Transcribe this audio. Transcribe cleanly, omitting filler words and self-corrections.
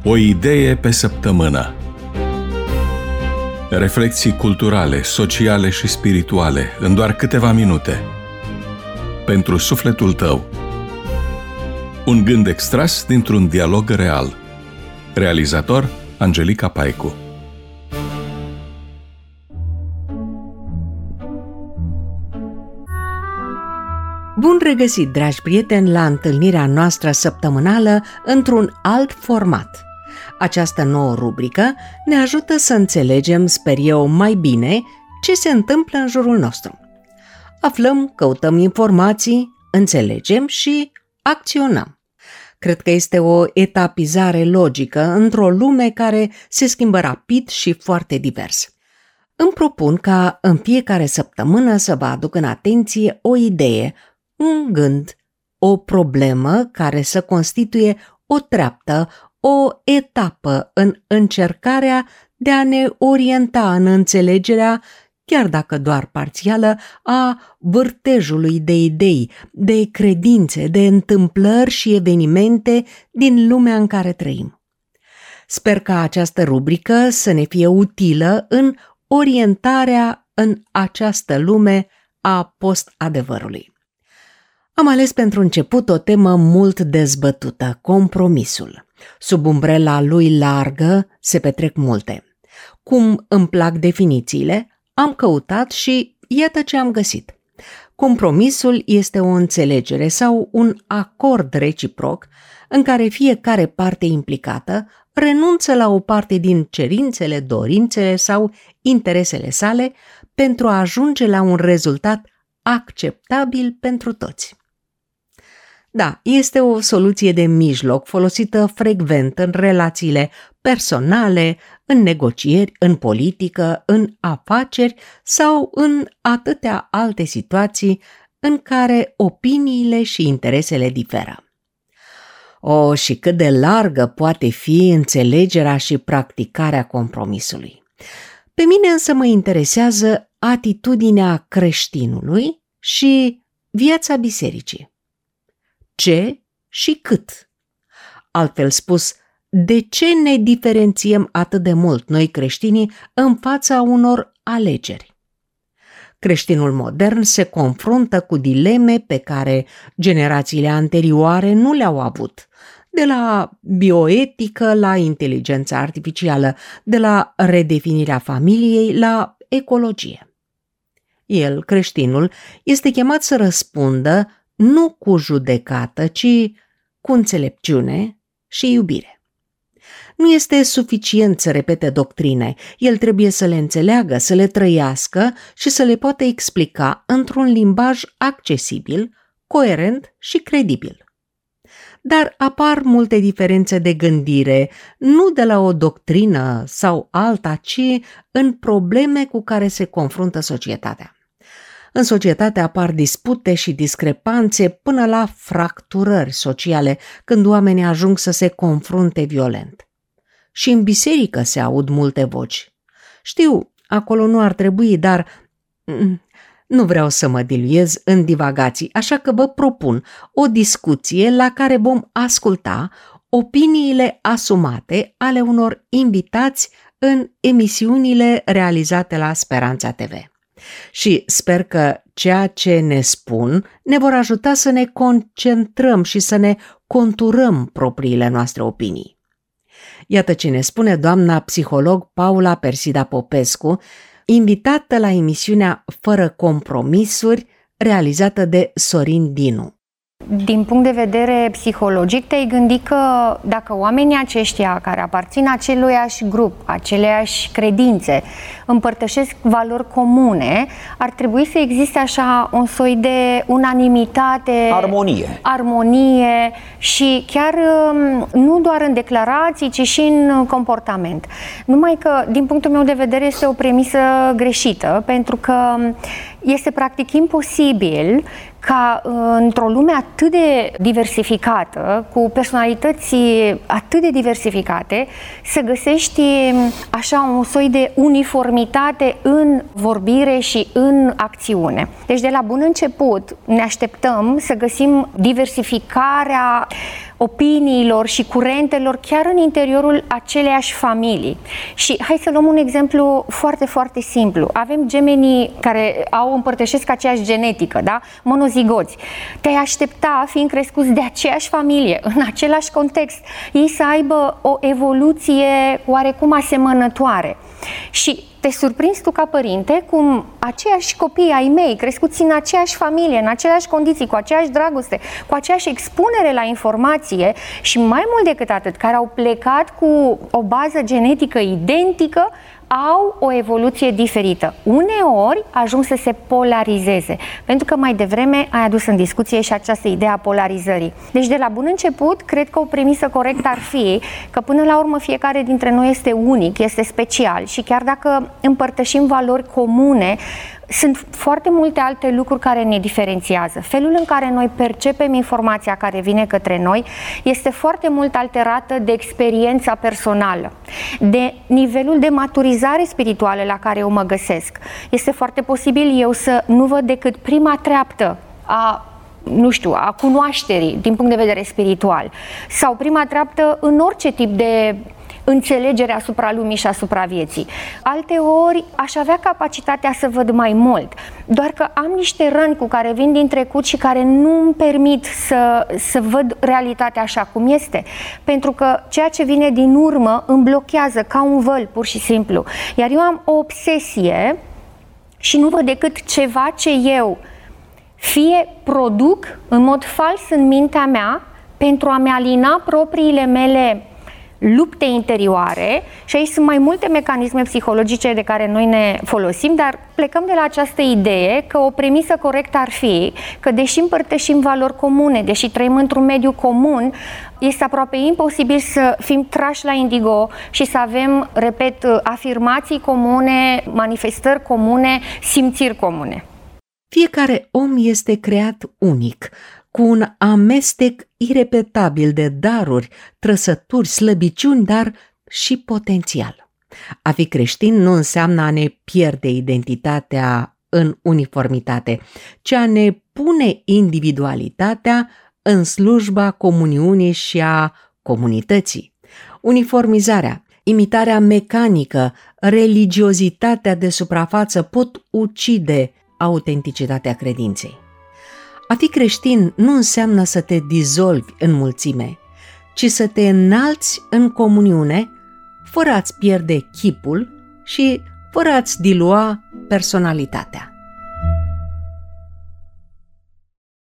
O idee pe săptămână. Reflexii culturale, sociale și spirituale în doar câteva minute. Pentru sufletul tău. Un gând extras dintr-un dialog real. Realizator Angelica Paicu. Bun regăsit, dragi prieteni, la întâlnirea noastră săptămânală într-un alt format. Această nouă rubrică ne ajută să înțelegem, sper eu, mai bine ce se întâmplă în jurul nostru. Aflăm, căutăm informații, înțelegem și acționăm. Cred că este o etapizare logică într-o lume care se schimbă rapid și foarte divers. Îmi propun ca în fiecare săptămână să vă aduc în atenție o idee, un gând, o problemă care să constituie o treaptă, o etapă în încercarea de a ne orienta în înțelegerea, chiar dacă doar parțială, a vârtejului de idei, de credințe, de întâmplări și evenimente din lumea în care trăim. Sper ca această rubrică să ne fie utilă în orientarea în această lume a post-adevărului. Am ales pentru început o temă mult dezbătută, compromisul. Sub umbrela lui largă se petrec multe. Cum îmi plac definițiile, am căutat și iată ce am găsit. Compromisul este o înțelegere sau un acord reciproc în care fiecare parte implicată renunță la o parte din cerințele, dorințele sau interesele sale pentru a ajunge la un rezultat acceptabil pentru toți. Da, este o soluție de mijloc folosită frecvent în relațiile personale, în negocieri, în politică, în afaceri sau în atâtea alte situații în care opiniile și interesele diferă. Și cât de largă poate fi înțelegerea și practicarea compromisului. Pe mine însă mă interesează atitudinea creștinului și viața bisericii. Ce și cât? Altfel spus, de ce ne diferențiem atât de mult noi creștinii în fața unor alegeri? Creștinul modern se confruntă cu dileme pe care generațiile anterioare nu le-au avut, de la bioetică la inteligența artificială, de la redefinirea familiei la ecologie. El, creștinul, este chemat să răspundă nu cu judecată, ci cu înțelepciune și iubire. Nu este suficient să repete doctrine, el trebuie să le înțeleagă, să le trăiască și să le poată explica într-un limbaj accesibil, coerent și credibil. Dar apar multe diferențe de gândire, nu de la o doctrină sau alta, ci în probleme cu care se confruntă societatea. În societate apar dispute și discrepanțe până la fracturări sociale, când oamenii ajung să se confrunte violent. Și în biserică se aud multe voci. Știu, acolo nu ar trebui, dar nu vreau să mă diluez în divagații, așa că vă propun o discuție la care vom asculta opiniile asumate ale unor invitați în emisiunile realizate la Speranța TV. Și sper că ceea ce ne spun ne vor ajuta să ne concentrăm și să ne conturăm propriile noastre opinii. Iată ce ne spune doamna psiholog Paula Persida Popescu, invitată la emisiunea Fără compromisuri, realizată de Sorin Dinu. Din punct de vedere psihologic, te-ai gândit că dacă oamenii aceștia care aparțin aceluiași grup, aceleași credințe, împărtășesc valori comune, ar trebui să existe așa un soi de unanimitate, armonie și chiar nu doar în declarații, ci și în comportament. Numai că, din punctul meu de vedere, este o premisă greșită, pentru că este practic imposibil ca într-o lume atât de diversificată, cu personalități atât de diversificate, să găsești așa un soi de uniformitate în vorbire și în acțiune. Deci de la bun început ne așteptăm să găsim diversificarea opiniilor și curentelor chiar în interiorul aceleiași familii. Și hai să luăm un exemplu foarte, foarte simplu. Avem gemenii care împărtășesc aceeași genetică, da? Monozigoți. Te-ai aștepta, fiind crescuți de aceeași familie, în același context, ei să aibă o evoluție oarecum asemănătoare. Și te surprinzi tu ca părinte cum aceiași copii ai mei, crescuți în aceeași familie, în aceleași condiții, cu aceeași dragoste, cu aceeași expunere la informație și mai mult decât atât, care au plecat cu o bază genetică identică, au o evoluție diferită. Uneori ajung să se polarizeze, pentru că mai devreme ai adus în discuție și această idee a polarizării. Deci de la bun început, cred că o premisă corectă ar fi că până la urmă fiecare dintre noi este unic, este special și chiar dacă împărtășim valori comune, sunt foarte multe alte lucruri care ne diferențiază. Felul în care noi percepem informația care vine către noi este foarte mult alterată de experiența personală, de nivelul de maturizare spirituală la care eu mă găsesc. Este foarte posibil eu să nu văd decât prima treaptă a cunoașterii din punct de vedere spiritual sau prima treaptă în orice tip de înțelegere asupra lumii și asupra vieții. Alteori aș avea capacitatea să văd mai mult, doar că am niște răni cu care vin din trecut și care nu îmi permit să văd realitatea așa cum este, pentru că ceea ce vine din urmă îmi blochează ca un văl, pur și simplu. Iar eu am o obsesie și nu văd decât ceva ce eu fie produc în mod fals în mintea mea pentru a-mi alina propriile mele lupte interioare, și aici sunt mai multe mecanisme psihologice de care noi ne folosim, dar plecăm de la această idee că o premisă corectă ar fi că deși împărtășim valori comune, deși trăim într-un mediu comun, este aproape imposibil să fim trași la indigo și să avem, repet, afirmații comune, manifestări comune, simțiri comune. Fiecare om este creat unic, cu un amestec irepetabil de daruri, trăsături, slăbiciuni, dar și potențial. A fi creștin nu înseamnă a ne pierde identitatea în uniformitate, ci a ne pune individualitatea în slujba comuniunii și a comunității. Uniformizarea, imitarea mecanică, religiozitatea de suprafață pot ucide autenticitatea credinței. A fi creștin nu înseamnă să te dizolvi în mulțime, ci să te înalți în comuniune, fără a-ți pierde chipul și fără a-ți dilua personalitatea.